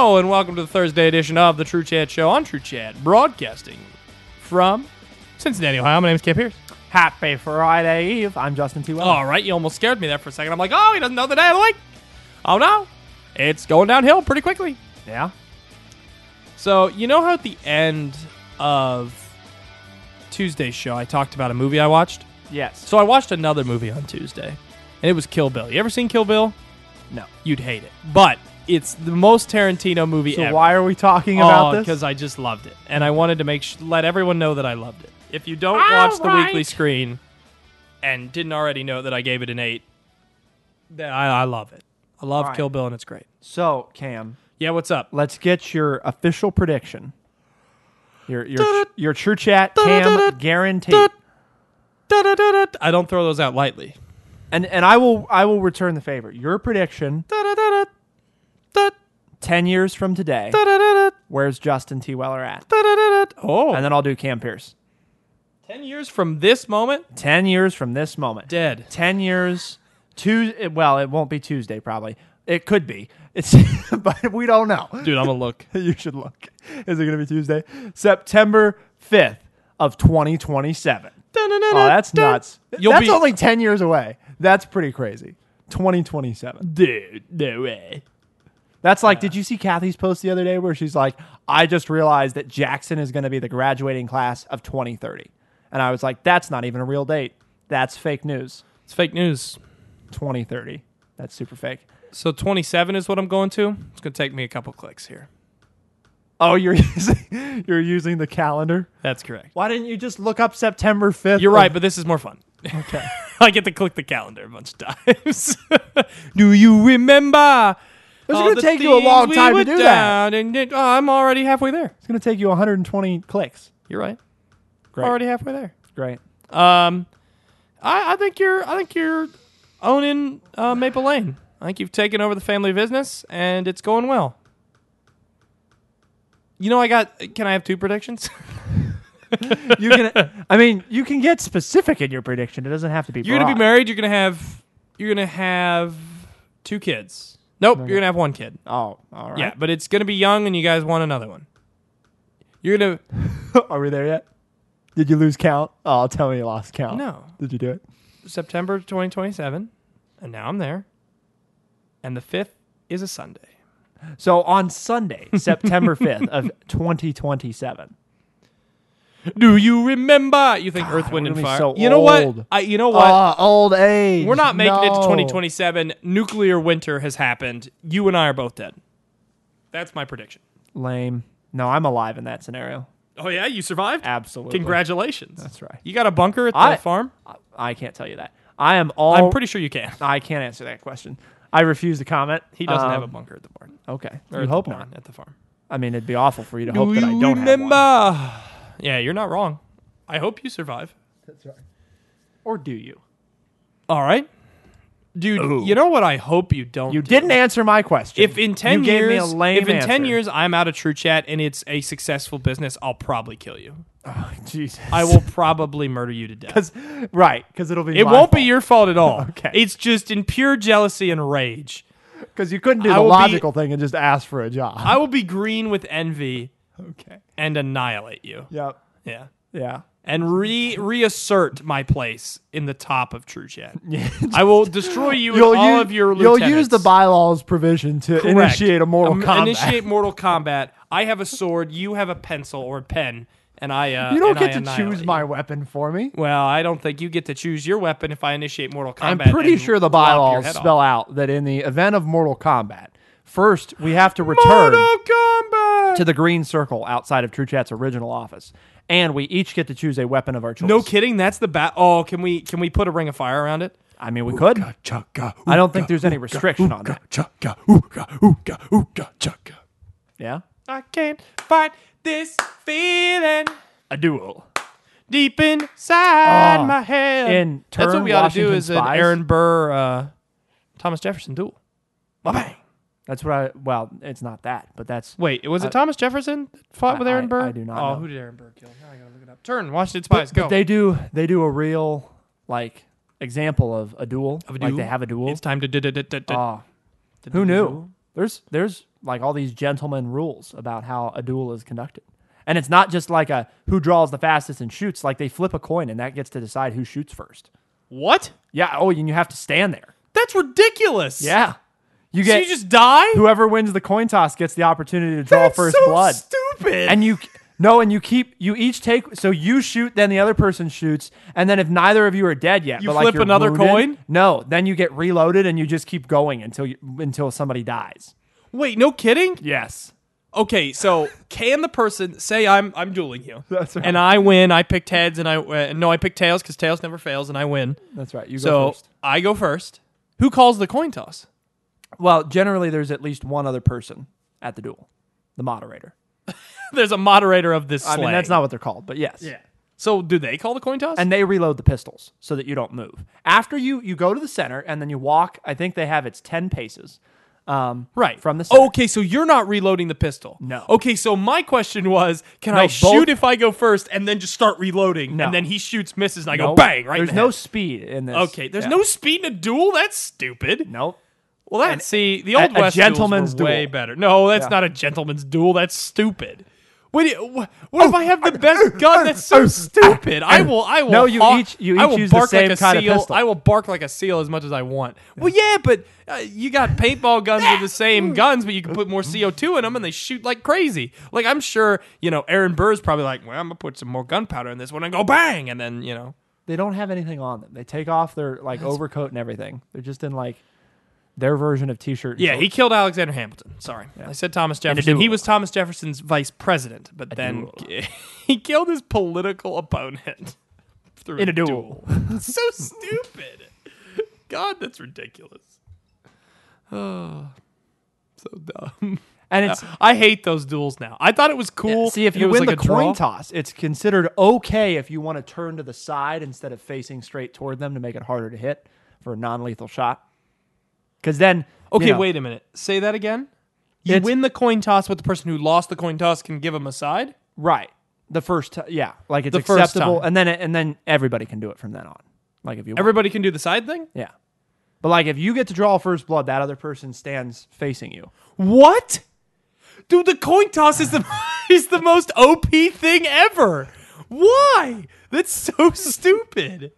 Hello and welcome to the Thursday edition of the True Chat Show on True Chat, broadcasting from Cincinnati, Ohio. My name is Cam Pierce. Happy Friday Eve. I'm Justin T. Weller. All right, you almost scared me there for a second. I'm like, oh, he doesn't know the day of the week. Oh, no. It's going downhill pretty quickly. Yeah? So, you know how at the end of Tuesday's show I talked about a movie I watched? Yes. So I watched another movie on Tuesday, and it was Kill Bill. You ever seen Kill Bill? No. You'd hate it. But it's the most Tarantino movie So ever. why are we talking about this? Because I just loved it. And I wanted to let everyone know that I loved it. If you don't watch the weekly screen and didn't already know that I gave it an 8, then I love it. I love Right. Kill Bill, and it's great. So, Cam, Yeah, what's up? let's get your official prediction. Your True Chat Cam guarantee. I don't throw those out lightly. And I will return the favor. Your prediction, 10 years from today, where's Justin T. Weller at? Oh, And then I'll do Cam Pierce. 10 years from this moment? 10 years from this moment. Dead. 10 years, well, it won't be Tuesday probably. It could be. It's, but we don't know. Dude, I'm going to look. You should look. Is it going to be Tuesday? September 5th of 2027. Oh, that's nuts. That's only 10 years away. That's pretty crazy. 2027. Dude, no way. That's like, did you see Kathy's post the other day where she's like, I just realized that Jackson is going to be the graduating class of 2030. And I was like, that's not even a real date. That's fake news. It's fake news. 2030. That's super fake. So 27 is what I'm going to. It's going to take me a couple clicks here. Oh, you're using the calendar? That's correct. Why didn't you just look up September 5th? You're right, but this is more fun. Okay. I get to click the calendar a bunch of times. Do you remember? It's going to take you a long time to do that. I'm already halfway there. It's going to take you 120 clicks. You're right. Great. Already halfway there. Great. I think you're owning Maple Lane. I think you've taken over the family business, and it's going well. You know, can I have 2 predictions? You can get specific in your prediction. It doesn't have to be You're going to be broad. married. You're going to have 2 kids. Nope, you're going to have 1 kid. Oh, all right. Yeah, but it's going to be young, and you guys want another one. You're going to... Are we there yet? Did you lose count? Oh, tell me you lost count. No. Did you do it? September 2027, and now I'm there. And the 5th is a Sunday. So on Sunday, September 5th of 2027. Do you remember? You think Earth, God, Wind, we're and gonna be Fire? so You know old. what? You know what? Old age. We're not making it to No. 2027. Nuclear winter has happened. You and I are both dead. That's my prediction. Lame. No, I'm alive in that scenario. Oh, yeah? You survived? Absolutely. Congratulations. That's right. You got a bunker at the farm? I can't tell you that. I'm pretty sure you can. I can't answer that question. I refuse to comment. He doesn't have a bunker at the barn. Okay. Or You at the hope barn, not. at the farm. I mean, it'd be awful for you to hope that I don't remember? have one. Yeah, you're not wrong. I hope you survive. That's right. Or do you? All right. Dude, Ooh. you know what I hope you don't You do? didn't answer my question. If in 10 you years, gave me a lame if in 10 answer. years I'm out of True Chat and it's a successful business, I'll probably kill you. Oh, Jesus. I will probably murder you to death. Because it'll be It my won't be fault. your fault at all. Okay. It's just in pure jealousy and rage. Because you couldn't do I the will be- logical thing and just ask for a job. I will be green with envy Okay. and annihilate you. Yep. Yeah. Yeah. And reassert my place in the top of True Chat. I will destroy you and all of your You'll lieutenants. use the bylaws provision to Correct. initiate a Mortal Kombat. Initiate Mortal Kombat. I have a sword. You have a pencil or a pen. And I You don't and I get to annihilate choose you. my weapon for me. Well, I don't think you get to choose your weapon if I initiate Mortal I'm Kombat. pretty and sure the lop your bylaws head off. spell out that in the event of Mortal Kombat, first we have to return Mortal Kombat. to the green circle outside of True Chat's original office, and we each get to choose a weapon of our choice. No kidding. That's the bat. Oh, can we put a ring of fire around it? I mean, we could. I don't think there's any restriction on it. Yeah? I can't fight this feeling A duel. deep inside Oh, my head. in That's what turn we ought to do Washington is an Spies. Aaron Burr, Thomas Jefferson duel. Bang. That's what well, it's not that, but that's... Wait, was it Thomas Jefferson that fought with Aaron Burr? I do not Oh, know. who did Aaron Burr kill? Now I gotta look it up. Turn, Washington Spies, go. But they do a real, like, example of a duel. Of a Like, duel? they have a duel. It's time to Oh. Who knew? There's like all these gentleman rules about how a duel is conducted. And it's not just like a who draws the fastest and shoots. Like they flip a coin and that gets to decide who shoots first. What? Yeah. Oh, and you have to stand there. That's ridiculous. Yeah. So you just die? Whoever wins the coin toss gets the opportunity to draw first blood. Stupid. And you each take, so you shoot, then the other person shoots, and then if neither of you are dead yet, you but flip you're another wounded, coin? No, then you get reloaded and you just keep going until somebody dies. Wait, no kidding? Yes. Okay, so can the person say I'm dueling you? That's right. And I win. I picked heads, and I picked tails because tails never fails, and I win. That's right. You go first. I go first. Who calls the coin toss? Well, generally there's at least one other person at the duel, the moderator. There's a moderator of this I mean, that's not what they're called, but yes. Yeah. So do they call the coin toss? And they reload the pistols so that you don't move. After you go to the center and then you walk, I think they have it's 10 paces. Right. From the center. Okay, so you're not reloading the pistol. No. Okay, so my question was, can I both- shoot if I go first and then just start reloading? No. And then he shoots, misses, and I go Nope. bang, right There's in the no head. speed in this. Okay, there's Yeah. no speed in a duel? That's stupid. Nope. Well, the old a West gentleman's duels were way duel. better. No, that's Yeah. not a gentleman's duel. That's stupid. What if I have the best gun? That's so stupid. I will. No, you each use the same kind of seal. pistol. I will bark like a seal as much as I want. Well, yeah, but you got paintball guns with the same guns, but you can put more CO2 in them, and they shoot like crazy. Like I'm sure Aaron Burr's probably like, well, I'm gonna put some more gunpowder in this one and go bang, and then They don't have anything on them. They take off their overcoat and everything. They're just in their version of t-shirt. Yeah, he killed Alexander Hamilton. Sorry. I said Thomas Jefferson. He was Thomas Jefferson's vice president, but then he killed his political opponent through in a duel. So stupid. God, that's ridiculous. Oh, so dumb. And I hate those duels now. I thought it was cool. See, if and you it was win like the a draw. coin toss, it's considered okay if you want to turn to the side instead of facing straight toward them to make it harder to hit for a non-lethal shot. Because then, Okay, wait a minute. Say that again. You win the coin toss, but the person who lost the coin toss can give him a side? Right. The first, yeah, like it's The first acceptable, time. and then everybody can do it from then on. Like if you want. Everybody can do the side thing? Yeah. But like if you get to draw first blood, that other person stands facing you. What? Dude, the coin toss is the most OP thing ever. Why? That's so stupid.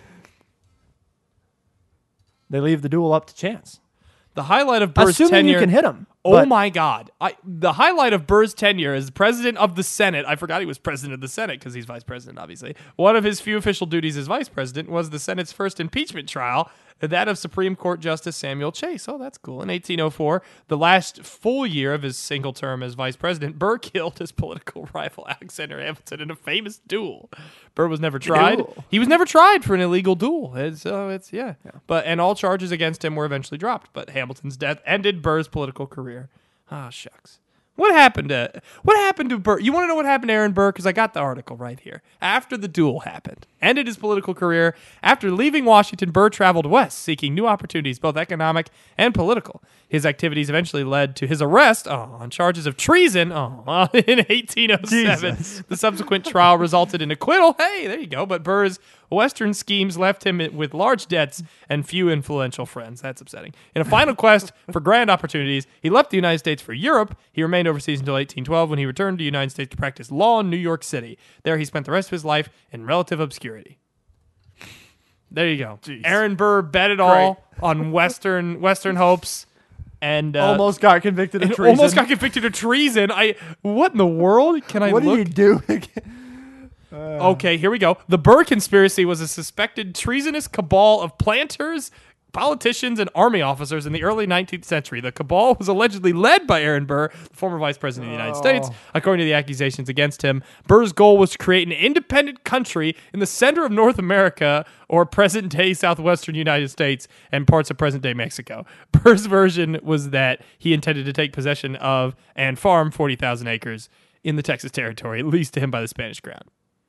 They leave the duel up to chance. The highlight of Burr's Assuming tenure. you can hit him. Oh my God. The highlight of Burr's tenure as president of the Senate, I forgot he was president of the Senate because he's vice president, obviously. One of his few official duties as vice president was the Senate's first impeachment trial, that of Supreme Court Justice Samuel Chase. Oh, that's cool. In 1804, the last full year of his single term as vice president, Burr killed his political rival Alexander Hamilton in a famous duel. Burr was never tried. Duel. He was never tried for an illegal duel. Yeah. And all charges against him were eventually dropped. But Hamilton's death ended Burr's political career. Ah, shucks. What happened to Burr? You want to know what happened to Aaron Burr? Because I got the article right here. After the duel happened, ended his political career. After leaving Washington, Burr traveled west, seeking new opportunities, both economic and political. His activities eventually led to his arrest on charges of treason in 1807. Jesus. The subsequent trial resulted in acquittal. Hey, there you go. But Burr's Western schemes left him with large debts and few influential friends. That's upsetting. In a final quest for grand opportunities, he left the United States for Europe. He remained overseas until 1812 when he returned to the United States to practice law in New York City. There he spent the rest of his life in relative obscurity. There you go. Jeez. Aaron Burr bet it all on Western hopes. And almost got convicted of treason. Almost got convicted of treason. What in the world? Can I What look? did he do? Okay, here we go. The Burr conspiracy was a suspected treasonous cabal of planters, politicians, and army officers in the early 19th century. The cabal was allegedly led by Aaron Burr, the former vice president of the United States. According to the accusations against him, Burr's goal was to create an independent country in the center of North America, or present-day southwestern United States, and parts of present-day Mexico. Burr's version was that he intended to take possession of and farm 40,000 acres in the Texas territory, leased to him by the Spanish crown.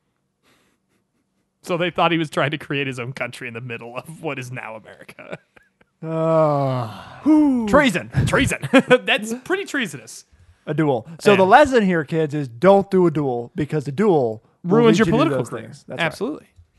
So they thought he was trying to create his own country in the middle of what is now America. Treason. Treason. That's pretty treasonous. A duel. So the lesson here, kids, is don't do a duel because a duel will Ruins lead your you to do political those career. things. That's right. Absolutely.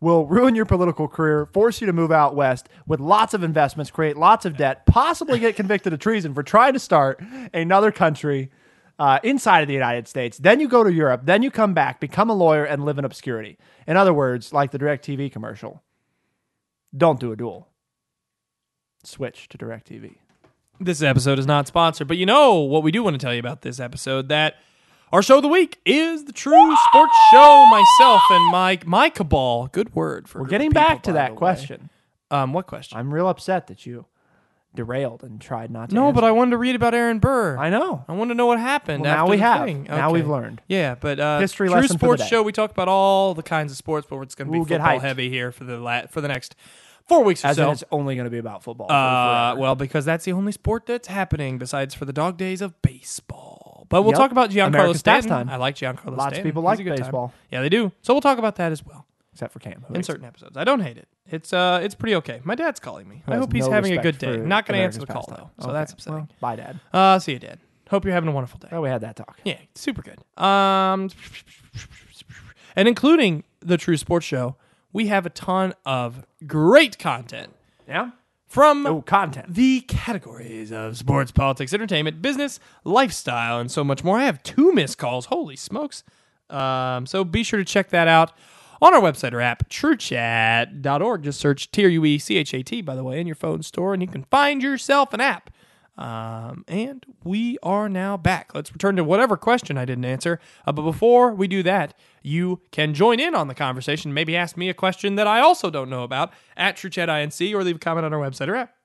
will ruin your political career, force you to move out west with lots of investments, create lots of debt, possibly get convicted of treason for trying to start another country inside of the United States. Then you go to Europe. Then you come back, become a lawyer, and live in obscurity. In other words, like the DirecTV commercial, don't do a duel. Switch to DirecTV. This episode is not sponsored, but you know what we do want to tell you about this episode, that our show of the week is the True Sports Show. Myself and my cabal. Good word for We're getting people, back to by that the way. question. What question? I'm real upset that you derailed and tried not to No, answer. but I wanted to read about Aaron Burr. I know. I want to know what happened. Well, now after we the have. thing. Now Okay. we've learned. Yeah, but History True lesson for the Sports day. Show. We talk about all the kinds of sports, but it's going to be We'll get football hyped. heavy here for the next 4 weeks or As so. in it's only going to be about football. for forever. Well, because that's the only sport that's happening besides for the dog days of baseball. But we'll Yep. talk about Giancarlo America's Stanton. pastime. I like Giancarlo Lots of Stanton. people He's like a good time. baseball. Yeah, they do. So we'll talk about that as well Except for Cam. who in hates certain episodes. I don't hate it. It's pretty okay. My dad's calling me. I has hope he's no having a respect good day. for Not going to answer America's the call pastime. though, so Okay. that's upsetting. Well, bye, Dad. See you, Dad. Hope you're having a wonderful day. Oh, we had that talk. Yeah, super good. And including the True Sports Show, we have a ton of great content Yeah? from Oh, content. the categories of sports, politics, entertainment, business, lifestyle, and so much more. I have 2 missed calls. Holy smokes. So be sure to check that out on our website or app, truechat.org. Just search TRUECHAT, by the way, in your phone store, and you can find yourself an app. And we are now back. Let's return to whatever question I didn't answer. But before we do that, you can join in on the conversation. Maybe ask me a question that I also don't know about at TrueChatINC, or leave a comment on our website or app.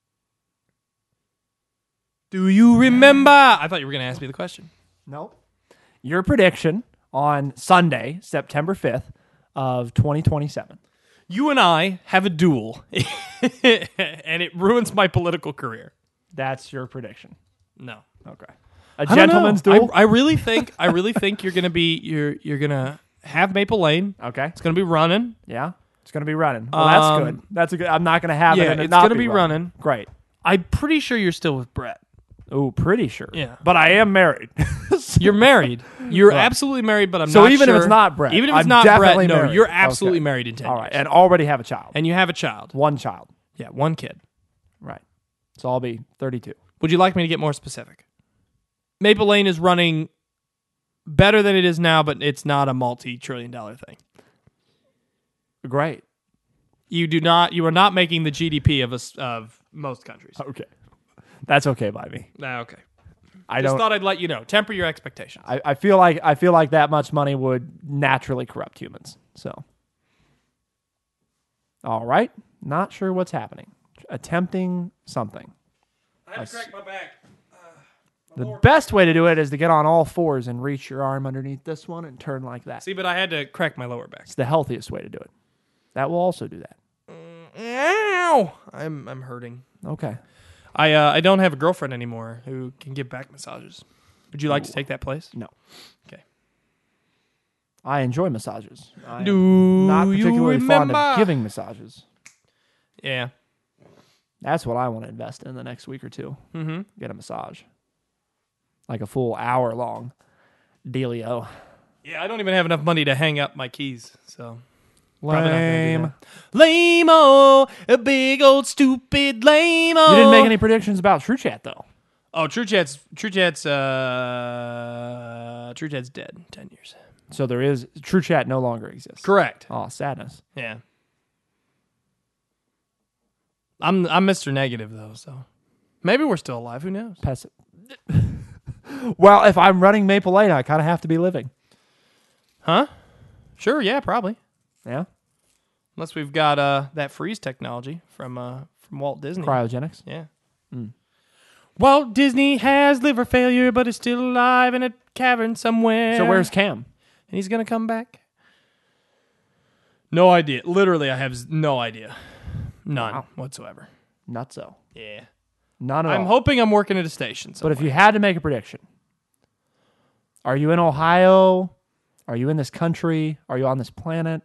Do you remember? I thought you were going to ask me the question. No. Your prediction on Sunday, September 5th of 2027. You and I have a duel, and it ruins my political career. That's your prediction. No. Okay. A I don't gentleman's know. duel? I really think you're gonna be you're gonna have Maple Lane. Okay. It's gonna be running. Yeah. It's going to be running. Well, that's good. That's a good. I'm not going to have it. Yeah, And it it's not gonna be be running. Great. I'm pretty sure you're still with Brett. Oh, pretty sure. Yeah. But I am married. You're married. You're Yeah. absolutely married, but I'm So not even if sure. it's not Brett, even if it's I'm not Brett, definitely no, married. you're absolutely Okay. married in 10 All years. right. And already have a child. And you have a child. One child. Yeah, one kid. Right. So I'll be 32. Would you like me to get more specific? Maple Lane is running better than it is now, but it's not a multi-trillion-dollar thing. Great. You are not making the GDP of most countries. Okay. That's okay by me. Okay. I Just don't. thought I'd let you know. Temper your expectations. I feel like that much money would naturally corrupt humans. So. All right. Not sure what's happening. Attempting something. I had to crack my back. The best way to do it is to get on all fours and reach your arm underneath this one and turn like that. See, but I had to crack my lower back. It's the healthiest way to do it. That will also do that. Ow! I'm hurting. Okay. I don't have a girlfriend anymore who can give back massages. Would you like to take that place? No. Okay. I enjoy massages. I am Do not you particularly fond remember? of giving massages. Yeah. That's what I want to invest in the next week or two. Mm-hmm. Get a massage. Like a full hour long dealio. Yeah, I don't even have enough money to hang up my keys, so probably not gonna do Lame. that. Lame-o, a big old stupid lame-o. You didn't make any predictions about True Chat though. Oh, True Chat's dead in 10 years. So there is True Chat no longer exists. Correct. Oh, sadness. Yeah. I'm Mr. Negative though, so maybe we're still alive. Who knows? Well, if I'm running Maple Lane, I kind of have to be living. Huh? Sure. Yeah. Probably. Yeah. Unless we've got that freeze technology from Walt Disney. Cryogenics. Yeah. Walt Disney has liver failure, but is still alive in a cavern somewhere. So where's Cam? And he's gonna come back. No idea. Literally, I have no idea. None whatsoever. Nutso. Yeah. None at all. I'm hoping I'm working at a station. But Somewhere. if you had to make a prediction, are you in Ohio? Are you in this country? Are you on this planet?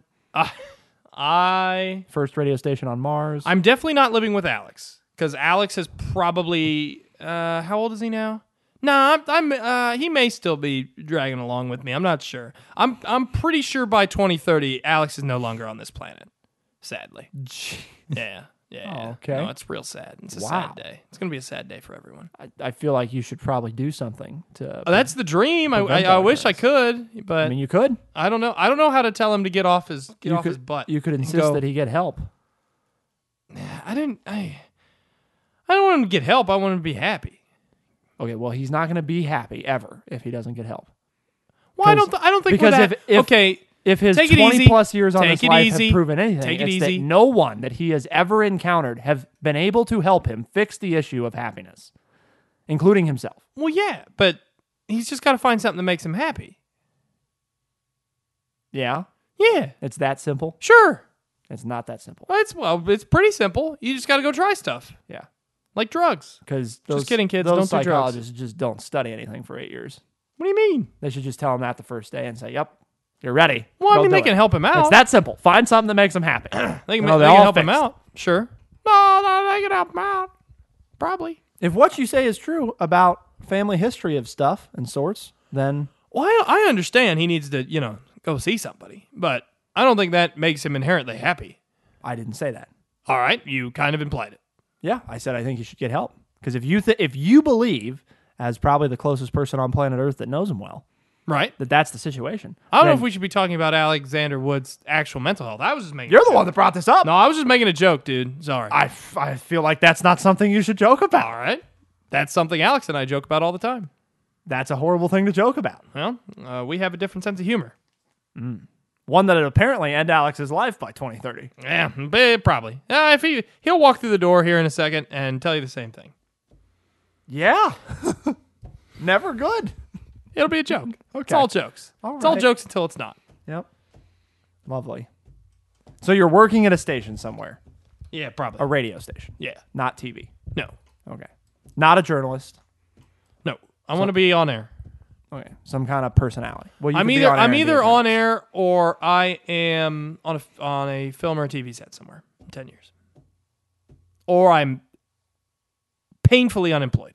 First radio station on Mars? I'm definitely not living with Alex because Alex is probably how old is he now? No, he may still be dragging along with me. I'm not sure. I'm pretty sure by 2030, Alex is no longer on this planet. Sadly. Yeah. Oh, okay. No, it's real sad. It's a sad day. It's gonna be a sad day for everyone. I feel like you should probably do something to. That's the dream. I wish I could, but I mean, you could. I don't know. I don't know how to tell him to get off his butt. You could insist that he get help. I don't want him to get help. I want him to be happy. Okay, well, he's not going to be happy ever if he doesn't get help. Well, I don't think because we're that, okay. If his Take it 20 easy. plus years on Take this it life easy. have proven anything, Take it it's easy. that no one that he has ever encountered have been able to help him fix the issue of happiness, including himself. Well, yeah, but he's just got to find something that makes him happy. Yeah? Yeah. It's that simple? Sure. It's not that simple. It's pretty simple. You just got to go try stuff. Yeah. Like drugs. Because Just kidding, kids. Those Don't do drugs. psychologists just don't study anything for 8 years. What do you mean? They should just tell him that the first day and say, yep, you're ready. Well, I Go mean, do they it. can help him out. It's that simple. Find something that makes him happy. They can, No, they they're can all help him fixed. out. Sure. No, they can help him out. Probably. If what you say is true about family history of stuff and sorts, then Well, I understand he needs to, go see somebody, but I don't think that makes him inherently happy. I didn't say that. All right, you kind of implied it. Yeah, I said I think you should get help. Because if you believe, as probably the closest person on planet Earth that knows him well, Right. that's the situation. I don't know then if we should be talking about Alexander Wood's actual mental health. I was just making You're a the joke. one that brought this up. No, I was just making a joke, dude. Sorry. I feel like that's not something you should joke about. All right. That's something Alex and I joke about all the time. That's a horrible thing to joke about. Well, we have a different sense of humor. One that would apparently end Alex's life by 2030. Yeah, probably. If he'll walk through the door here in a second and tell you the same thing. Yeah. Never good. It'll be a joke. Okay. It's all jokes. All It's all right. jokes until it's not. Yep. Lovely. So you're working at a station somewhere, Yeah, probably. a radio station, Yeah. not TV. No. Okay. Not a journalist. No. I want to be on air. Okay. Some kind of personality. Well, you I'm could be either on air I'm and be a either on journalist. air or I am on a film or a TV set somewhere in 10 years. Or I'm painfully unemployed.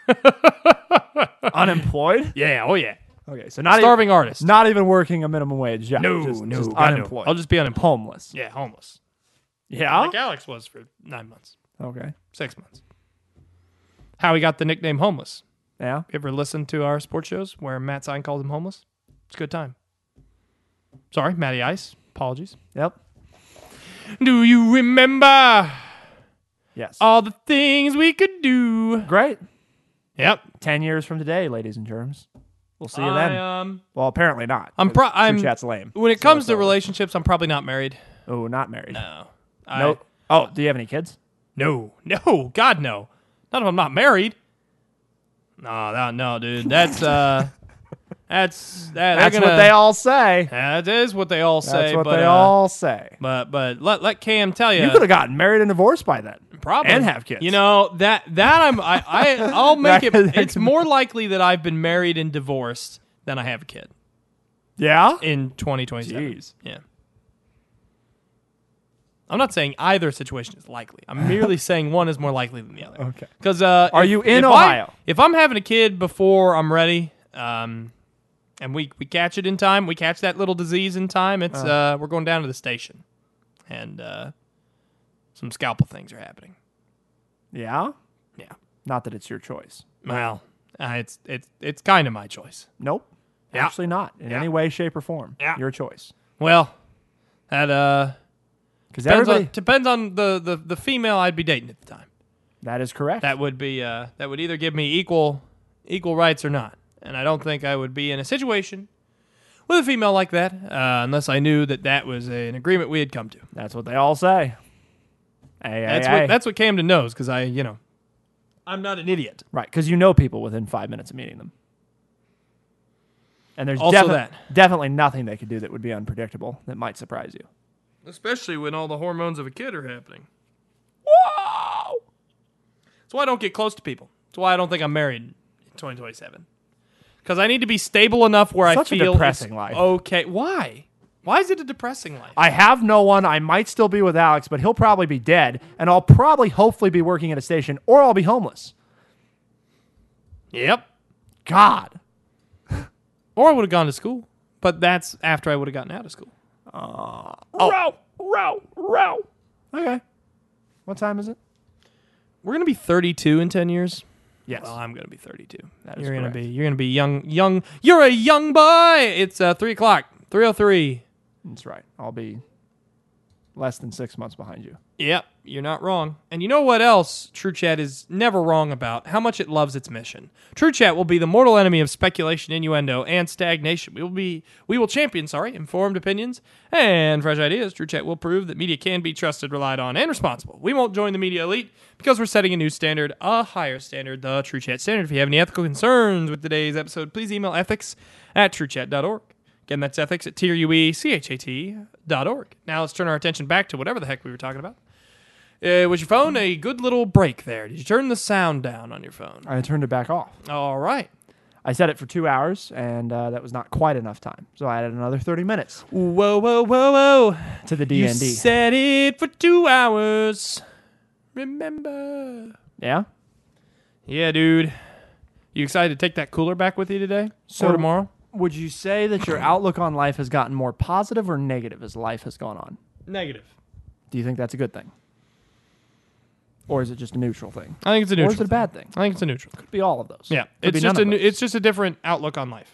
Unemployed? Yeah, oh yeah. Okay, so not Starving artist. not even working a minimum wage job. No, just God, no. unemployed. I'll just be unemployed. Homeless. Yeah, homeless. Yeah. Like Alex was for 9 months, Okay. 6 months. How he got the nickname homeless. Yeah. You ever listen to our sports shows where Matt Stein calls him homeless? It's a good time. Sorry, Matty Ice. Apologies. Yep. Do you remember Yes. all the things we could do? Great. Yep. 10 years from today, ladies and germs. We'll see you then. Well, apparently not. I'm 'cause I'm True Chat's lame. When it So comes it's to over. relationships, I'm probably not married. Oh, not married. No. No. Oh, do you have any kids? No. God, no. Not if I'm not married. No, dude. That's that's That's what they all say. That is what they all say. That's what but, they all say. But let Cam tell you. You could have gotten married and divorced by then. Probably. And have kids. You know, I'll make it. That It's could- more likely that I've been married and divorced than I have a kid Yeah? in 2027. Jeez. Yeah. I'm not saying either situation is likely. I'm merely saying one is more likely than the other. Okay. Because Are you in Ohio? If I'm having a kid before I'm ready, and we catch it in time, we catch that little disease in time, it's we're going down to the station, and some scalpel things are happening. Yeah? Yeah. Not that it's your choice. Well, it's kind of my choice. Nope. Yeah. Actually not. In Yeah. any way, shape, or form. Yeah. Your choice. Well, that Because depends everybody... on, depends on the female I'd be dating at the time. That is correct. That would be that would either give me equal rights or not. And I don't think I would be in a situation with a female like that unless I knew that was an agreement we had come to. That's what they all say. Hey, That's what Camden knows because I'm not an idiot. Right, because you know people within 5 minutes of meeting them. And there's Also definitely nothing they could do that would be unpredictable that might surprise you. Especially when all the hormones of a kid are happening. Whoa! That's why I don't get close to people. That's why I don't think I'm married in 2027. Because I need to be stable enough where Such I a feel depressing it's life. okay. Why? Why is it a depressing life? I have no one. I might still be with Alex, but he'll probably be dead, and I'll probably hopefully be working at a station, or I'll be homeless. Yep. God. Or I would have gone to school. But that's after I would have gotten out of school. Row. Okay. What time is it? We're going to be 32 in 10 years. Yes. Well, I'm going to be 32. That is You're correct. going to be young. You're a young boy. It's 3 o'clock, 3:03. That's right. I'll be less than 6 months behind you. Yep, you're not wrong. And you know what else True Chat is never wrong about? How much it loves its mission. True Chat will be the mortal enemy of speculation, innuendo, and stagnation. We will champion, informed opinions and fresh ideas. True Chat will prove that media can be trusted, relied on, and responsible. We won't join the media elite because we're setting a new standard, a higher standard, the True Chat standard. If you have any ethical concerns with today's episode, please email ethics@truechat.org. Again, that's ethics@truechat.org. Now let's turn our attention back to whatever the heck we were talking about. Was your phone a good little break there? Did you turn the sound down on your phone? I turned it back off. All right. I set it for 2 hours, and that was not quite enough time. So I added another 30 minutes Whoa. to the You D&D. set it for 2 hours. Remember. Yeah? Yeah, dude. You excited to take that cooler back with you today? So- Or tomorrow? Would you say that your outlook on life has gotten more positive or negative as life has gone on? Negative. Do you think that's a good thing? Or is it just a neutral thing? I think it's a neutral. Or is it a bad thing? I think it's a neutral. Could be all of those. Yeah. Could be It's none just of those. it's just a different outlook on life.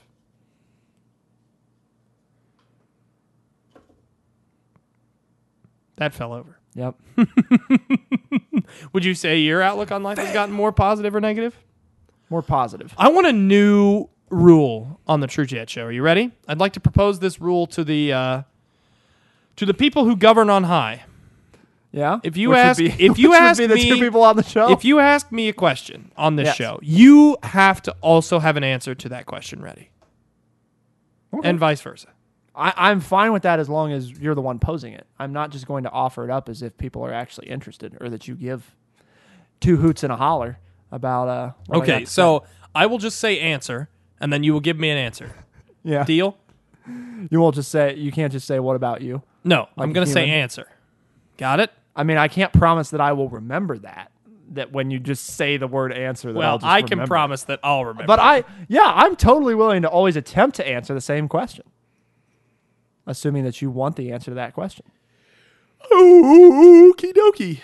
That fell over. Yep. Would you say your outlook on life has gotten more positive or negative? More positive. I want a new rule on the True Chat Show. Are you ready? I'd like to propose this rule to the people who govern on high. Yeah. If you Which would ask, be- if you which would ask be the me, two people on the show. if you ask me a question on this Yes. show, you have to also have an answer to that question ready, Okay. and vice versa. I'm fine with that as long as you're the one posing it. I'm not just going to offer it up as if people are actually interested or that you give two hoots and a holler about what I got Okay, to so I will just say answer, and then you will give me an answer. say. Yeah. Deal? You won't just say, you can't just say, what about you? No, I'm Like going to say human? answer. Got it? I mean, I can't promise that I will remember that when you just say the word answer. That I'll Well, just I can remember. promise that I'll remember. But I'm totally willing to always attempt to answer the same question, assuming that you want the answer to that question. Okie dokie.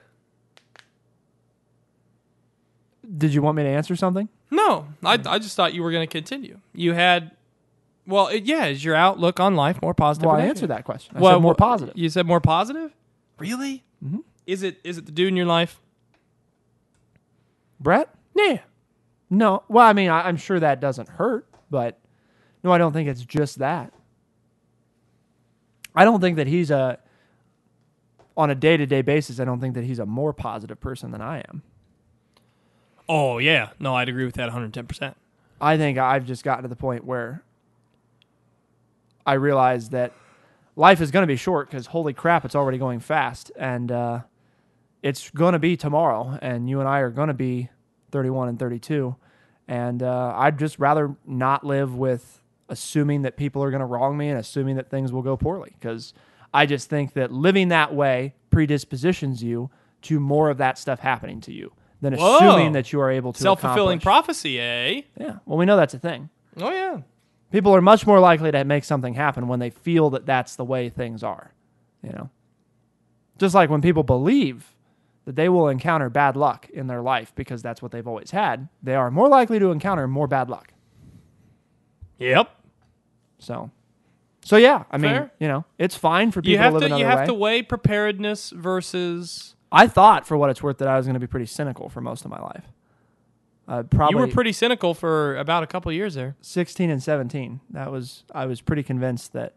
Did you want me to answer something? No, I just thought you were going to continue. You had, is your outlook on life more positive? Well, or I negative? answered that question. I said more positive. You said more positive? Really? Mm-hmm. Is it the dude in your life? Brett? Yeah. No. Well, I mean, I'm sure that doesn't hurt, but no, I don't think it's just that. I don't think that he's on a day-to-day basis, I don't think that he's a more positive person than I am. Oh, yeah. No, I'd agree with that 110%. I think I've just gotten to the point where I realize that life is going to be short because holy crap, it's already going fast. And it's going to be tomorrow. And you and I are going to be 31 and 32. And I'd just rather not live with assuming that people are going to wrong me and assuming that things will go poorly. Because I just think that living that way predispositions you to more of that stuff happening to you than Whoa. assuming that you are able to Self-fulfilling accomplish. prophecy, eh? Yeah. Well, we know that's a thing. Oh, yeah. People are much more likely to make something happen when they feel that that's the way things are, Just like when people believe that they will encounter bad luck in their life because that's what they've always had, they are more likely to encounter more bad luck. Yep. So yeah, I mean, Fair. it's fine for people You have to live to another you have way. to weigh preparedness versus. I thought, for what it's worth, that I was going to be pretty cynical for most of my life. Probably You were pretty cynical for about a couple of years there. 16 and 17. I was pretty convinced that,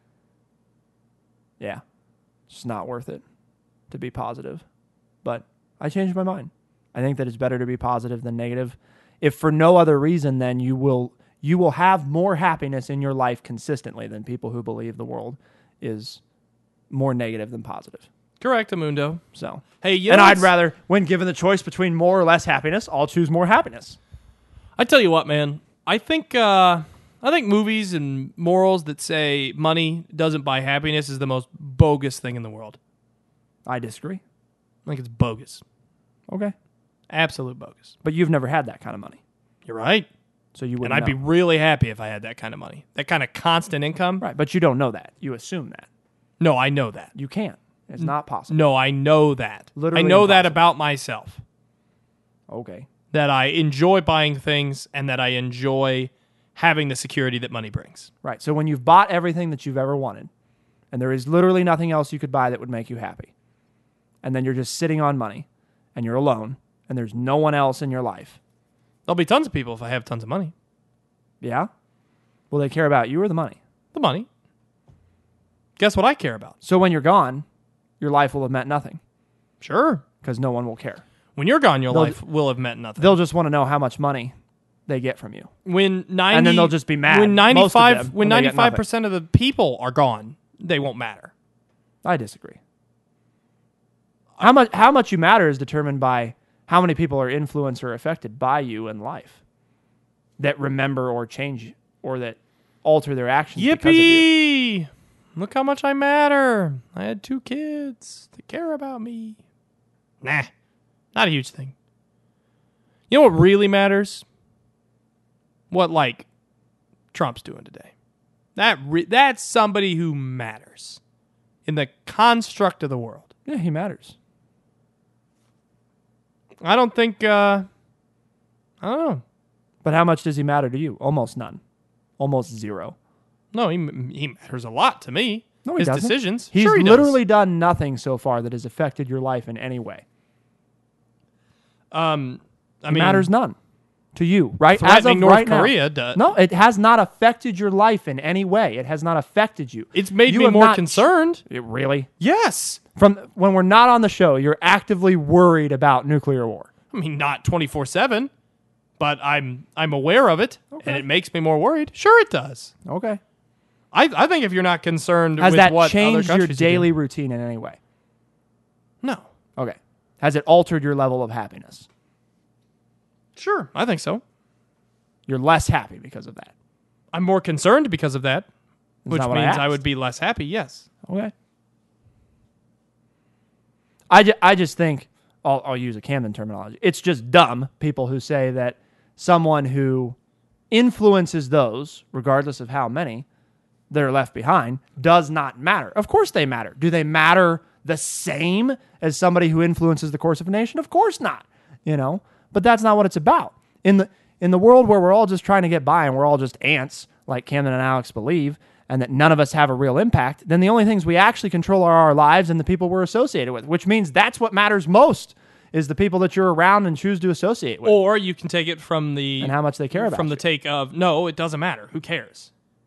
it's not worth it to be positive. But I changed my mind. I think that it's better to be positive than negative. If for no other reason, then you will have more happiness in your life consistently than people who believe the world is more negative than positive. Correct, Amundo. So, Hey, and I'd rather, when given the choice between more or less happiness, I'll choose more happiness. I tell you what, man. I think movies and morals that say money doesn't buy happiness is the most bogus thing in the world. I disagree. I think it's bogus. Okay. Absolute bogus. But you've never had that kind of money. You're right. So you wouldn't And I'd be know. really happy if I had that kind of money. That kind of constant income. Right, but you don't know that. You assume that. No, I know that. You can't. It's not possible. No, I know that. Literally I know that impossible. about myself. Okay. That I enjoy buying things and that I enjoy having the security that money brings. Right. So when you've bought everything that you've ever wanted, and there is literally nothing else you could buy that would make you happy, and then you're just sitting on money, and you're alone, and there's no one else in your life. There'll be tons of people if I have tons of money. Yeah? Will they care about you or the money? The money. Guess what I care about? So when you're gone, your life will have meant nothing Sure. because no one will care. When you're gone, your They'll- life will have meant nothing. They'll just want to know how much money they get from you. When 90, And then they'll just be mad, When most of 95, them, when when they get 95% of the people are gone, they won't matter. I disagree. How much you matter is determined by how many people are influenced or affected by you in life that remember or change or that alter their actions because of you. Yippee! Look how much I matter. I had 2 kids that care about me. Nah, not a huge thing. You know what really matters? What, like, Trump's doing today. That's somebody who matters in the construct of the world. Yeah, he matters. I don't think, I don't know. But how much does he matter to you? Almost none. Almost zero. No, he matters a lot to me. No, he His doesn't. decisions. He's Sure he literally done nothing so far that has affected your life in any way. I It mean, matters none to you, right? threatening North right now. Korea does. No, it has not affected your life in any way. It has not affected you. It's made You me have more not- concerned. Really? Yes. From when we're not on the show, you're actively worried about nuclear war. I mean, not 24/7, but I'm aware of it, and it makes me more worried. Sure, it does. Okay. I think if you're not concerned Has with that what other changed your countries are doing- daily routine in any way? No. Okay. Has it altered your level of happiness? Sure, I think so. You're less happy because of that. I'm more concerned because of that, which not what I means I asked. would be less happy. Yes. Okay. I just think, I'll use a Camden terminology. It's just dumb, people who say that someone who influences those, regardless of how many, that are left behind, does not matter. Of course they matter. Do they matter the same as somebody who influences the course of a nation? Of course not. But that's not what it's about. In the world where we're all just trying to get by and we're all just ants, like Camden and Alex believe, and that none of us have a real impact, then the only things we actually control are our lives and the people we're associated with, which means that's what matters most, is the people that you're around and choose to associate with. Or you can take it from the And how much they care about from the you. take of no, it doesn't matter. Who cares?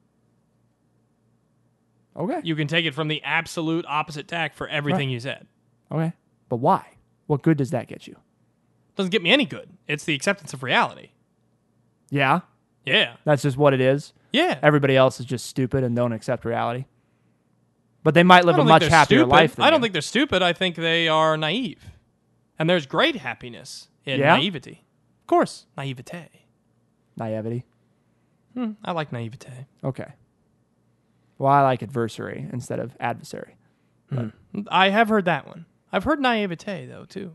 Okay. You can take it from the absolute opposite tack for everything you said. Okay. But why? What good does that get you? Doesn't get me any good. It's the acceptance of reality. Yeah. Yeah. That's just what it is. Yeah. Everybody else is just stupid and don't accept reality. But they might live I a don't much think they're happier stupid. life than I don't you. think they're stupid. I think they are naive. And there's great happiness in Yeah? naivety. Of course, naivete. Naivety. I like naivete. Okay. Well, I like adversary instead of adversary. I have heard that one. I've heard naivete, though, too.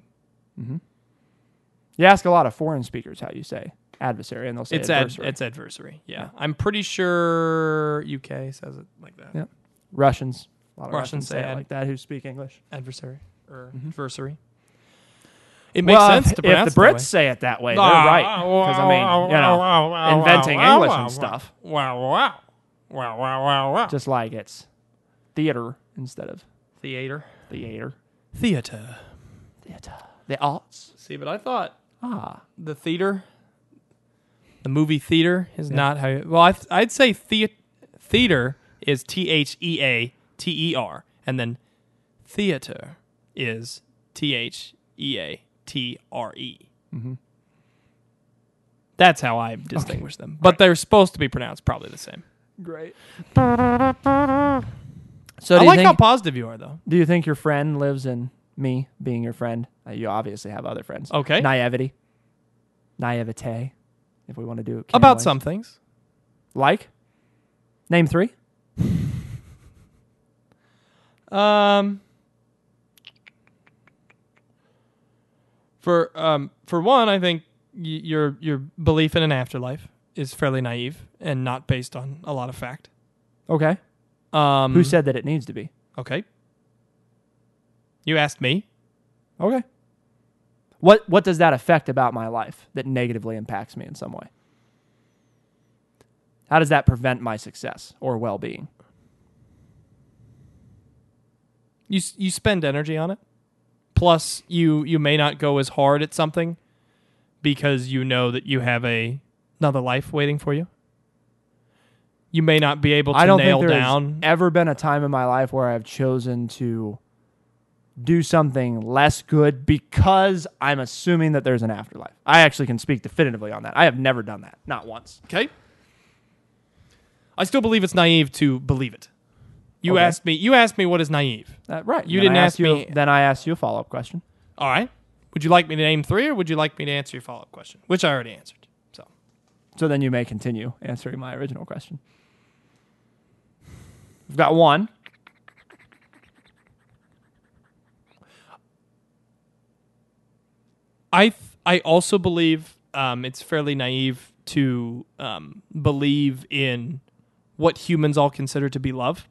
You ask a lot of foreign speakers how you say adversary, and they'll say It's adversary. it's adversary. Yeah. I'm pretty sure UK says it like that. Yeah. Russians. A lot of Russians Russians say say it like that who speak English. Adversary or adversary. It makes Well, sense to pronounce if the it that Brits say it that way, they're right. Because, inventing English and stuff. Wow. Just like it's theater instead of Theater. theater. Theater. Theater. The arts. See, but I thought Ah. the theater, the movie theater, is not how. Well, I'd say theater is THEATER, and then theater is THEATRE. Mm-hmm. That's how I distinguish them, but they're supposed to be pronounced probably the same. Great. I So do you like think, how positive you are, though. do you think your friend lives in me being your friend? You obviously have other friends. Okay. Naivety. Naivete, if we want to do it. About Canadian some ways. things. Like? Name 3. For one, I think your belief in an afterlife is fairly naive and not based on a lot of fact. Okay. Who said that it needs to be? Okay. You asked me. Okay. What does that affect about my life that negatively impacts me in some way? How does that prevent my success or well-being? You spend energy on it. Plus, you may not go as hard at something because you know that you have another life waiting for you. You may not be able to nail down. I don't think there's ever been a time in my life where I've chosen to do something less good because I'm assuming that there's an afterlife. I actually can speak definitively on that. I have never done that. Not once. Okay. I still believe it's naive to believe it. You asked me what is naive. Right. You didn't ask me. Then I asked you a follow-up question. All right. Would you like me to name 3 or would you like me to answer your follow-up question? Which I already answered. So then you may continue answering my original question. We've got 1. I also believe it's fairly naive to believe in what humans all consider to be love.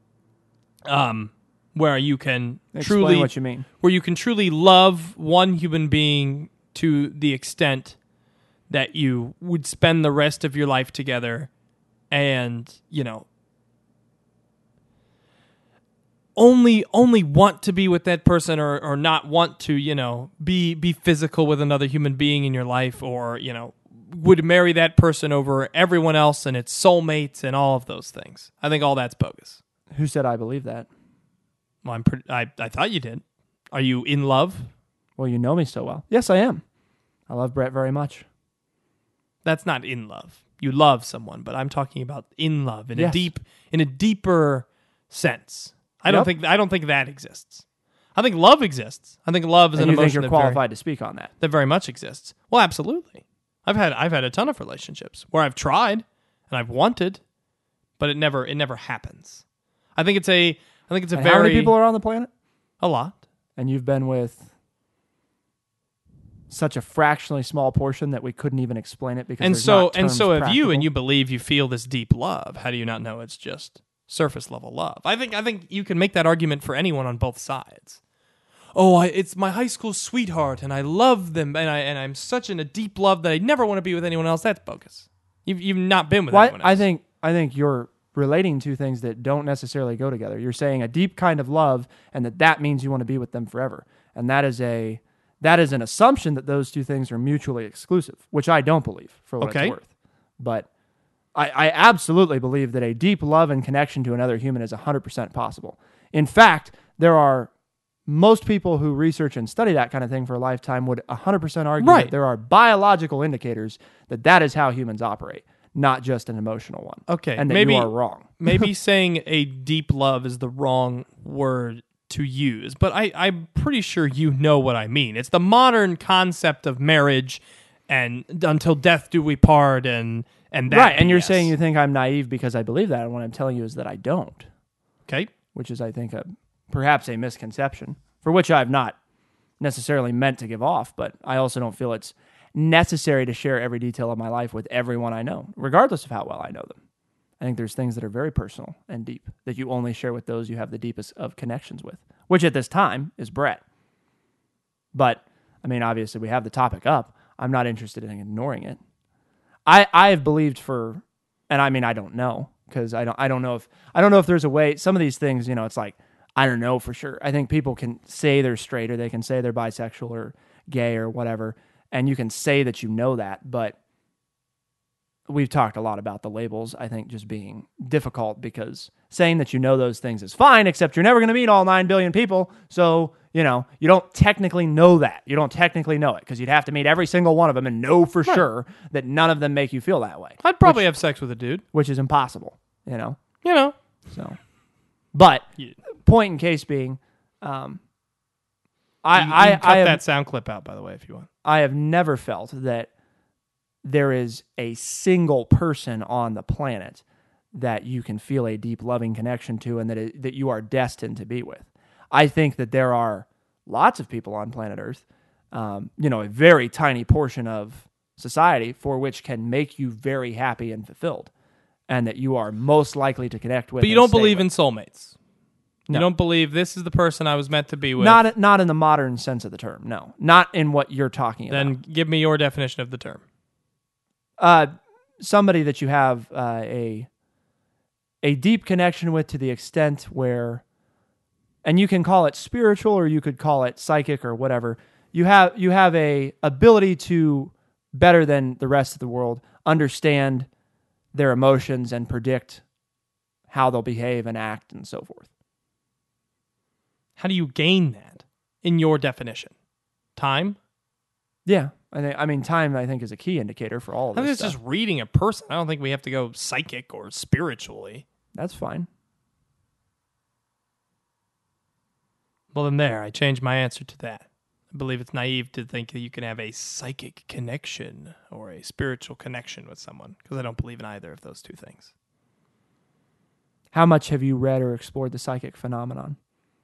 Where you can Explain what you mean. Where you can truly love one human being to the extent that you would spend the rest of your life together and, only want to be with that person or not want to, be physical with another human being in your life or, would marry that person over everyone else and its soulmates and all of those things. I think all that's bogus. Who said I believe that? Well, I thought you did. Are you in love? Well, you know me so well. Yes, I am. I love Brett very much. That's not in love. You love someone, but I'm talking about in love in Yes. a deeper sense. I don't think that exists. I think love exists. I think love is an you think emotion you're qualified to speak on that. that very much exists. Well, absolutely. I've had a ton of relationships where I've tried and I've wanted, but it never happens. I think it's a And very how many people are on the planet? a lot. And you've been with such a fractionally small portion that we couldn't even explain it because And there's so not terms have you, practical. and you believe you feel this deep love. How do you not know it's just surface level love? I think you can make that argument for anyone on both sides. Oh, it's my high school sweetheart, and I love them, and I'm such in a deep love that I never want to be with anyone else. That's bogus. You've not been with anyone else. I think you're relating to things that don't necessarily go together. You're saying a deep kind of love, and that means you want to be with them forever, and that is an assumption that those two things are mutually exclusive, which I don't believe for what it's worth. But I absolutely believe that a deep love and connection to another human is 100% possible. In fact, most people who research and study that kind of thing for a lifetime would 100% argue that there are biological indicators that is how humans operate, not just an emotional one. Okay, and that you are wrong. Maybe saying a deep love is the wrong word to use, but I'm pretty sure you know what I mean. It's the modern concept of marriage and until death do we part and that right. And BS. you're saying you think I'm naive because I believe that, and what I'm telling you is that I don't. Okay. Which is, I think, perhaps a misconception for which I've not necessarily meant to give off, but I also don't feel it's necessary to share every detail of my life with everyone I know, regardless of how well I know them. I think there's things that are very personal and deep that you only share with those you have the deepest of connections with, which at this time is Brett. But, I mean, obviously we have the topic up. I'm not interested in ignoring it. I have believed and I mean, I don't know, because I don't know if there's a way. Some of these things, it's like, I don't know for sure. I think people can say they're straight or they can say they're bisexual or gay or whatever, and you can say that you know that, but we've talked a lot about the labels, I think, just being difficult because saying that you know those things is fine, except you're never going to meet all 9 billion people, so, you don't technically know that. You don't technically know it because you'd have to meet every single one of them and know for sure that none of them make you feel that way. I'd probably have sex with a dude. Which is impossible, So, but point in case being, you can cut that sound clip out, by the way, if you want. I have never felt that there is a single person on the planet that you can feel a deep loving connection to and that you are destined to be with. I think that there are lots of people on planet Earth, a very tiny portion of society for which can make you very happy and fulfilled, and that you are most likely to connect with. But you don't believe in soulmates. No. You don't believe this is the person I was meant to be with. Not in the modern sense of the term. No, not in what you're talking about. Then give me your definition of the term. Somebody that you have a deep connection with to the extent where, and you can call it spiritual or you could call it psychic or whatever. You have a ability to, better than the rest of the world, understand their emotions and predict how they'll behave and act and so forth. How do you gain that in your definition? Time? Yeah. I mean, time, I think, is a key indicator for all of this. I think it's just reading a person. I don't think we have to go psychic or spiritually. That's fine. Well, then I changed my answer to that. I believe it's naive to think that you can have a psychic connection or a spiritual connection with someone, because I don't believe in either of those two things. How much have you read or explored the psychic phenomenon?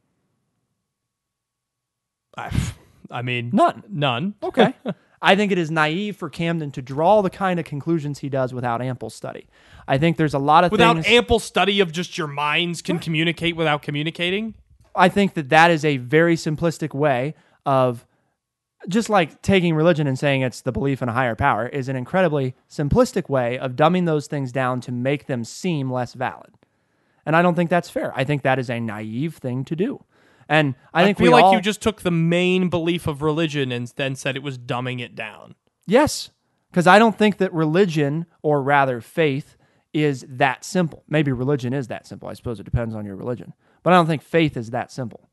I mean, none. Okay. I think it is naive for Camden to draw the kind of conclusions he does without ample study. I think there's a lot of without ample study of just your minds can communicate without communicating. I think that is a very simplistic way of, just like taking religion and saying it's the belief in a higher power, is an incredibly simplistic way of dumbing those things down to make them seem less valid. And I don't think that's fair. I think that is a naive thing to do. And I feel like you just took the main belief of religion and then said it was dumbing it down. Yes, because I don't think that religion, or rather faith, is that simple. Maybe religion is that simple. I suppose it depends on your religion. But I don't think faith is that simple.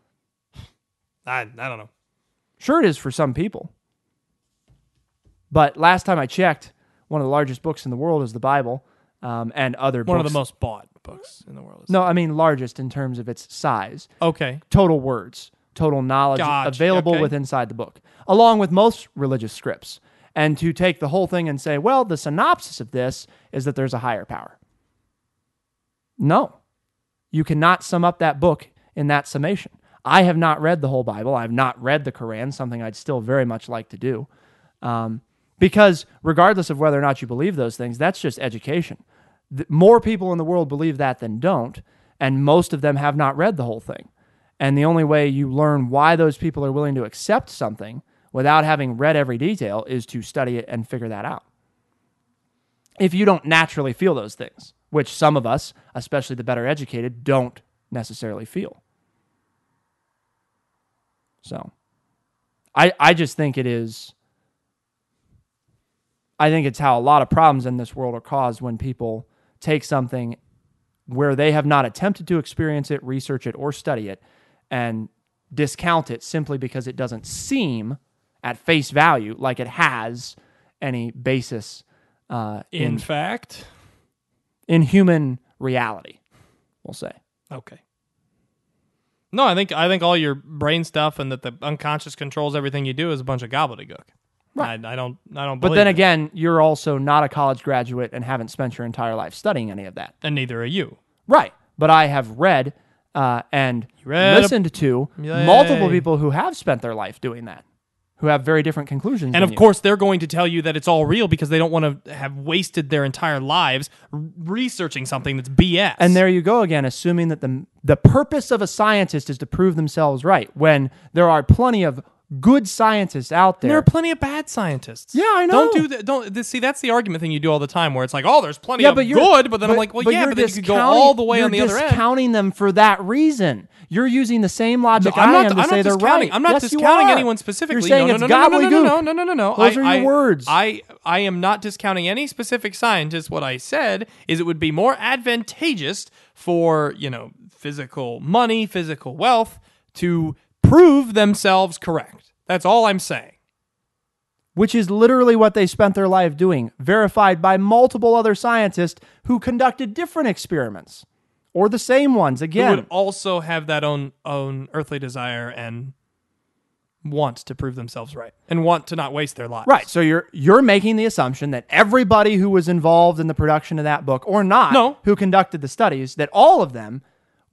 I don't know. Sure it is for some people. But last time I checked, one of the largest books in the world is the Bible, and other books. One of the most bought books in the world. No, I mean largest in terms of its size. Okay. Total words, total knowledge available within inside the book, along with most religious scripts. And to take the whole thing and say, well, the synopsis of this is that there's a higher power. No. You cannot sum up that book in that summation. I have not read the whole Bible. I have not read the Quran, something I'd still very much like to do. Because regardless of whether or not you believe those things, that's just education. More people in the world believe that than don't, and most of them have not read the whole thing. And the only way you learn why those people are willing to accept something without having read every detail is to study it and figure that out. If you don't naturally feel those things, which some of us, especially the better educated, don't necessarily feel. So, I just think it is... I think it's how a lot of problems in this world are caused when people take something where they have not attempted to experience it, research it, or study it, and discount it simply because it doesn't seem at face value like it has any basis in fact, in human reality, we'll say. Okay. No, I think all your brain stuff and that the unconscious controls everything you do is a bunch of gobbledygook. Right. I don't believe But then again, you're also not a college graduate and haven't spent your entire life studying any of that. And neither are you. Right. But I have read and listened to multiple people who have spent their life doing that, who have very different conclusions. And of course, they're going to tell you that it's all real because they don't want to have wasted their entire lives researching something that's BS. And there you go again, assuming that the purpose of a scientist is to prove themselves right, when there are plenty of good scientists out there. There are plenty of bad scientists. Yeah, I know. Don't do that. See, that's the argument thing you do all the time, where it's like, oh, there's plenty of good, but then I'm like, well, yeah, but then you could go all the way on the other end. You're discounting them for that reason. You're using the same logic I am to say they're right. I'm not discounting anyone specifically. You're saying it's gobbledygook. No. Those are your words. I am not discounting any specific scientist. What I said is it would be more advantageous for, physical money, physical wealth to prove themselves correct. That's all I'm saying. Which is literally what they spent their life doing, verified by multiple other scientists who conducted different experiments, or the same ones, again. Who would also have that own earthly desire and want to prove themselves right, and want to not waste their lives. Right, so you're making the assumption that everybody who was involved in the production of that book, or not, who conducted the studies, that all of them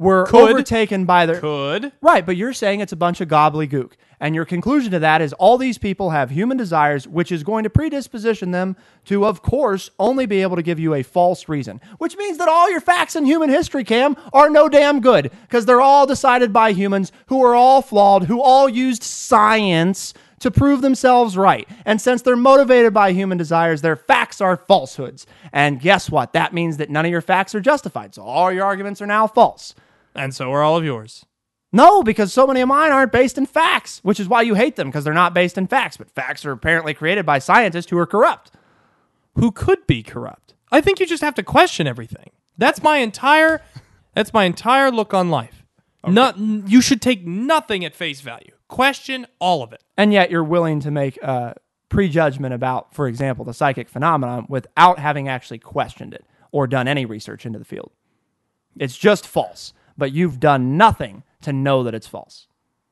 were Could. overtaken by their... Could. Right, but you're saying it's a bunch of gobbledygook. And your conclusion to that is all these people have human desires, which is going to predisposition them to, of course, only be able to give you a false reason. Which means that all your facts in human history, Cam, are no damn good. Because they're all decided by humans who are all flawed, who all used science to prove themselves right. And since they're motivated by human desires, their facts are falsehoods. And guess what? That means that none of your facts are justified. So all your arguments are now false. And so are all of yours. No, because so many of mine aren't based in facts, which is why you hate them, because they're not based in facts. But facts are apparently created by scientists who are corrupt. Who could be corrupt? I think you just have to question everything. That's my entire look on life. Okay. You should take nothing at face value. Question all of it. And yet you're willing to make a prejudgment about, for example, the psychic phenomenon without having actually questioned it or done any research into the field. It's just false, but you've done nothing to know that it's false.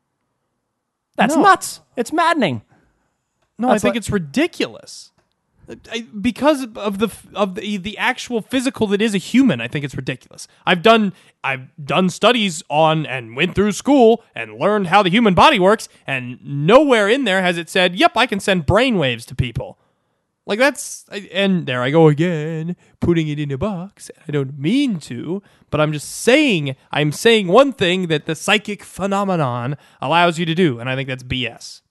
That's nuts. It's maddening. No, I think it's ridiculous. Because of the actual physical that is a human, I think it's ridiculous. I've done studies on and went through school and learned how the human body works, and nowhere in there has it said, "Yep, I can send brainwaves to people." Like and there I go again, putting it in a box. I don't mean to, but I'm saying one thing that the psychic phenomenon allows you to do, and I think that's BS.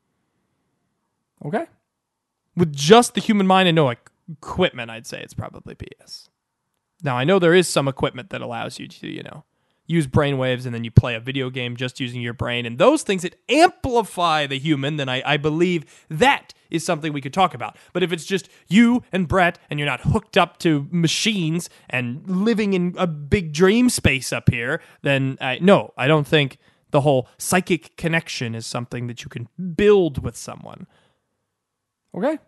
Okay. With just the human mind and no equipment, I'd say it's probably BS. Now, I know there is some equipment that allows you to, use brainwaves and then you play a video game just using your brain. And those things that amplify the human, then I believe that is something we could talk about. But if it's just you and Brett and you're not hooked up to machines and living in a big dream space up here, then no, I don't think the whole psychic connection is something that you can build with someone. Okay.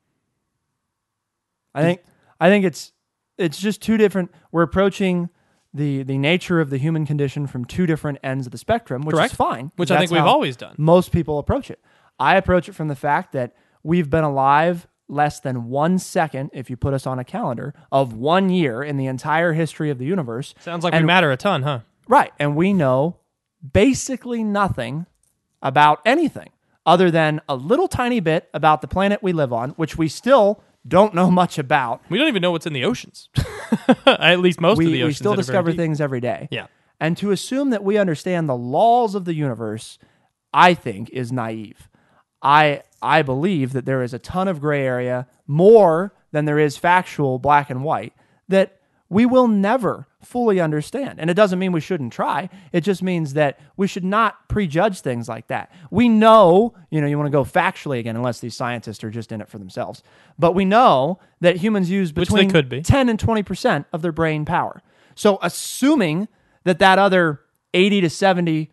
I think it's just two different. We're approaching the nature of the human condition from two different ends of the spectrum, which Correct. is fine. Which I think we've always done. Most people approach it. I approach it from the fact that we've been alive less than 1 second, if you put us on a calendar, of 1 year in the entire history of the universe. Sounds like we matter a ton, huh? Right. And we know basically nothing about anything other than a little tiny bit about the planet we live on, which we still don't know much about. We don't even know what's in the oceans. At least most of the oceans. We still discover things every day. Yeah. And to assume that we understand the laws of the universe, I think, is naive. I believe that there is a ton of gray area, more than there is factual black and white, that we will never fully understand. And it doesn't mean we shouldn't try. It just means that we should not prejudge things like that. We know, you want to go factually again, unless these scientists are just in it for themselves. But we know that humans use between 10 and 20% of their brain power. So assuming that other 80 to 70%,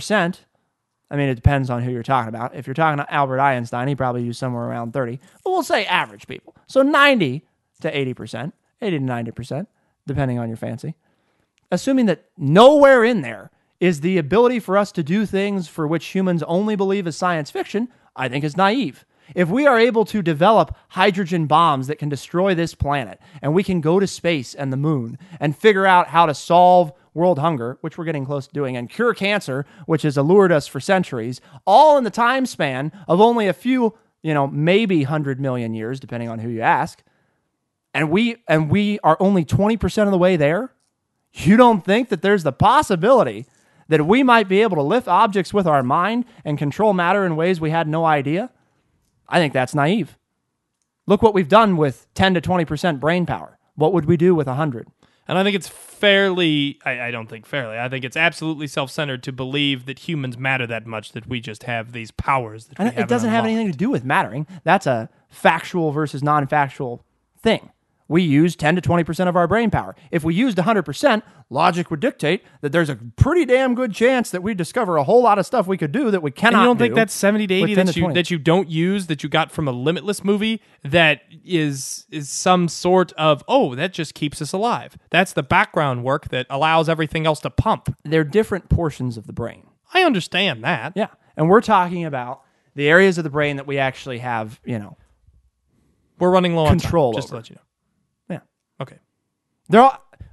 it depends on who you're talking about. If you're talking to Albert Einstein, he probably used somewhere around 30. But we'll say average people. So 90 to 80%, 80 to 90%. Depending on your fancy, assuming that nowhere in there is the ability for us to do things for which humans only believe is science fiction, I think is naive. If we are able to develop hydrogen bombs that can destroy this planet, and we can go to space and the moon and figure out how to solve world hunger, which we're getting close to doing, and cure cancer, which has allured us for centuries, all in the time span of only a few, maybe 100 million years, depending on who you ask, and we are only 20% of the way there, you don't think that there's the possibility that we might be able to lift objects with our mind and control matter in ways we had no idea? I think that's naive. Look what we've done with 10 to 20% brain power. What would we do with 100? And I think it's I don't think fairly, I think it's absolutely self-centered to believe that humans matter that much, that we just have these powers that we haven't It doesn't have anything to do with mattering. That's a factual versus non-factual thing. We use 10 to 20% of our brain power. If we used 100%, logic would dictate that there's a pretty damn good chance that we discover a whole lot of stuff we could do that we cannot do. And you don't think that's 70 to 80 that you don't use, that you got from a Limitless movie, that is some sort of, that just keeps us alive. That's the background work that allows everything else to pump. They're different portions of the brain. I understand that. Yeah. And we're talking about the areas of the brain that we actually have, we're running low on control time, just over. to let you know. Yeah. Okay.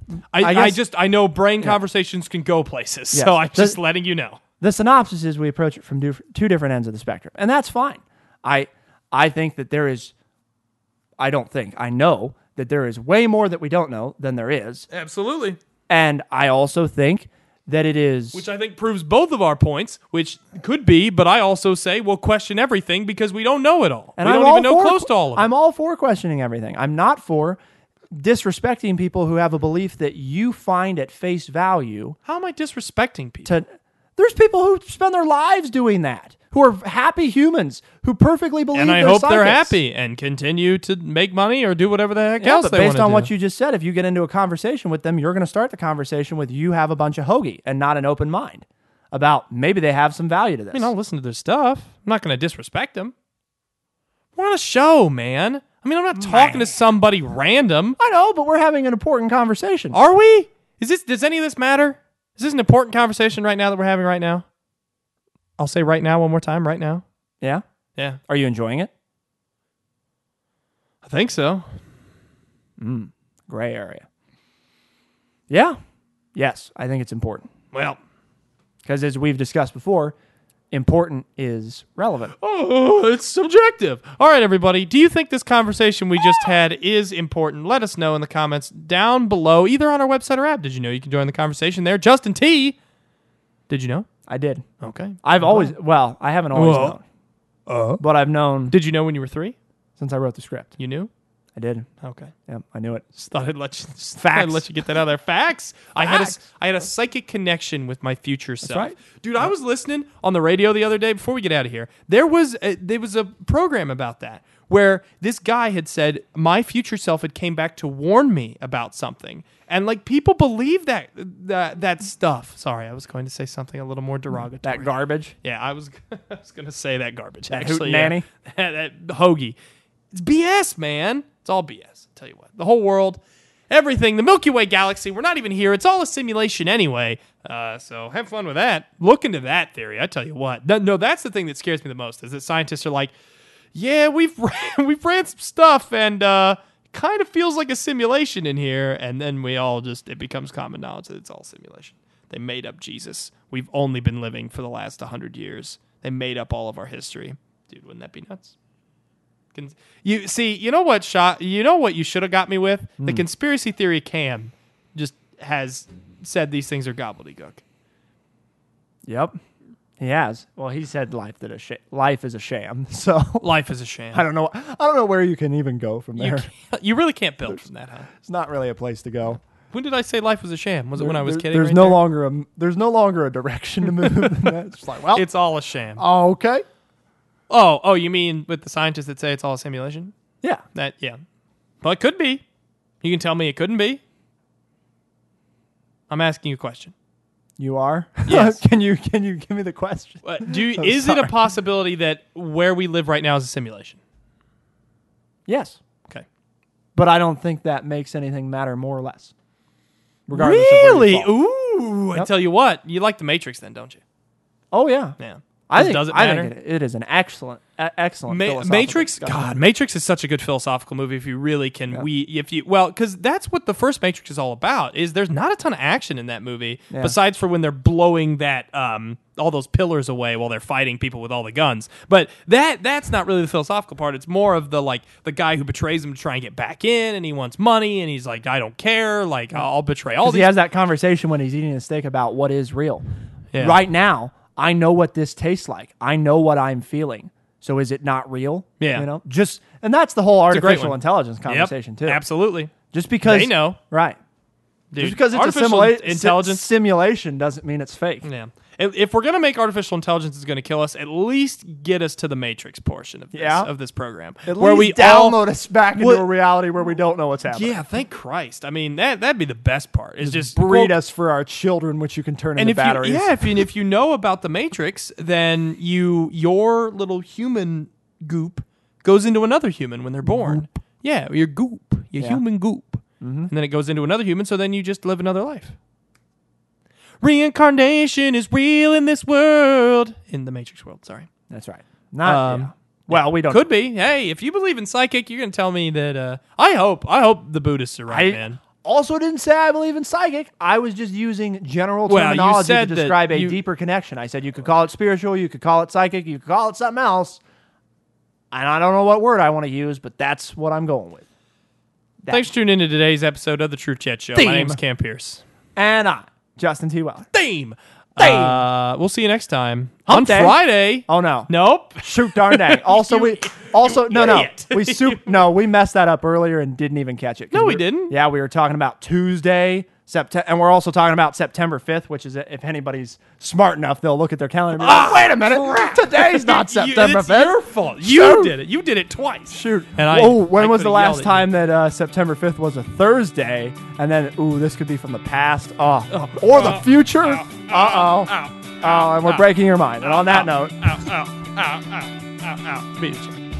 I know brain conversations can go places, so I'm just letting you know. The synopsis is we approach it from two different ends of the spectrum, and that's fine. I think that there is. I know that there is way more that we don't know than there is. Absolutely. And I also think that it is... Which I think proves both of our points, which could be, but I also say we'll question everything because we don't know it all. And we don't even know close to all of it. I'm all for questioning everything. I'm not for disrespecting people who have a belief that you find at face value. How am I disrespecting people? There's people who spend their lives doing that, who are happy humans, who perfectly believe and I they're hope psychics. They're happy and continue to make money or do whatever the heck else they want to do. Based on what you just said, if you get into a conversation with them, you're going to start the conversation with you have a bunch of hoagie and not an open mind about maybe they have some value to this. I mean, I'll listen to their stuff. I'm not going to disrespect them. We're on a show, man. I mean, I'm not talking to somebody random. I know, but we're having an important conversation. Are we? Does any of this matter? Is this an important conversation right now that we're having right now? I'll say right now one more time, right now. Yeah? Yeah. Are you enjoying it? I think so. Gray area. Yeah. Yes, I think it's important. Well. Because as we've discussed before, important is relevant. Oh, it's subjective. All right, everybody. Do you think this conversation we just had is important? Let us know in the comments down below, either on our website or app. Did you know you can join the conversation there? Justin T. Did you know? I did. Okay. I haven't always known. But I've known. Did you know when you were 3? Since I wrote the script. You knew? I did. Okay. Yep, I knew it. Just thought I'd let you get that out of there. Facts. I had a psychic connection with my future self. That's right. Dude, I was listening on the radio the other day before we get out of here. There was a program about that where this guy had said my future self had came back to warn me about something. And like people believe that stuff. Sorry, I was going to say something a little more derogatory. That garbage? Yeah, I was going to say that garbage. That actually, hootenanny? Yeah. that hoagie. It's BS, man. It's all BS. I'll tell you what. The whole world, everything, the Milky Way galaxy, we're not even here. It's all a simulation anyway. So have fun with that. Look into that theory. I tell you what. No, that's the thing that scares me the most is that scientists are like, yeah, we've ran some stuff and kind of feels like a simulation in here. And then it becomes common knowledge that it's all simulation. They made up Jesus. We've only been living for the last 100 years. They made up all of our history. Dude, wouldn't that be nuts? You see, you know what you should have got me with? The conspiracy theory Cam just has said these things are gobbledygook. Yep. He has. Well, he said life is a sham. So life is a sham. I don't know where you can even go from there. You really can't build from that, huh? It's not really a place to go. When did I say life was a sham? Was it when I was kidding? There's no longer a direction to move. It's just like, well, it's all a sham. Oh, okay. Oh, you mean with the scientists that say it's all a simulation? Yeah. Well, it could be. You can tell me it couldn't be. I'm asking you a question. You are? Yes. Can you give me the question? Is it a possibility that where we live right now is a simulation? Yes. Okay. But I don't think that makes anything matter more or less. Regardless really? Of where you fall. Ooh. Yep. I tell you what. You like the Matrix then, don't you? Oh, yeah. Yeah. Does it matter? I think it is an excellent Matrix. God, Matrix is such a good philosophical movie. If you really can, because that's what the first Matrix is all about. Is there's not a ton of action in that movie besides for when they're blowing that all those pillars away while they're fighting people with all the guns. But that's not really the philosophical part. It's more of the guy who betrays him to try and get back in, and he wants money, and he's like, I don't care. Like I'll betray all these. He has that conversation when he's eating a steak about what is real. Yeah. Right now, I know what this tastes like. I know what I'm feeling. So is it not real? Yeah. And that's the whole artificial intelligence conversation too. Absolutely. Just because they know. Right. Dude, just because it's intelligence simulation doesn't mean it's fake. Yeah. If we're going to make artificial intelligence is going to kill us, at least get us to the Matrix portion of this program. At where least we download us back into a reality where we don't know what's happening. Yeah, thank Christ. I mean, that'd be the best part. Is just breed us for our children, which you can turn into batteries. If you know about the Matrix, then your little human goop goes into another human when they're born. Goop. Yeah, your goop, human goop. Mm-hmm. And then it goes into another human, so then you just live another life. Reincarnation is real in this world. In the Matrix world, sorry. That's right. Well, we don't. Could be. Hey, if you believe in psychic, you're going to tell me that. I hope the Buddhists are right, man. Also didn't say I believe in psychic. I was just using general terminology to describe a deeper connection. I said you could call it spiritual, you could call it psychic, you could call it something else. And I don't know what word I want to use, but that's what I'm going with. Thanks for tuning into today's episode of the True Chat Show. My name is Cam Pierce. And I, Justin T. Weller. Theme. We'll see you next time on Friday. Oh no. Nope. Shoot darn dang. We messed that up earlier and didn't even catch it. No, we didn't. Yeah, we were talking about Tuesday, and we're also talking about September 5th, which is, if anybody's smart enough, they'll look at their calendar and be like, wait a minute, today's not September 5th. It's your fault. You did it. You did it twice. Shoot. And when was the last time that September 5th was a Thursday? And then, this could be from the past. Or the future. And we're breaking your mind. And on that note. Beat you.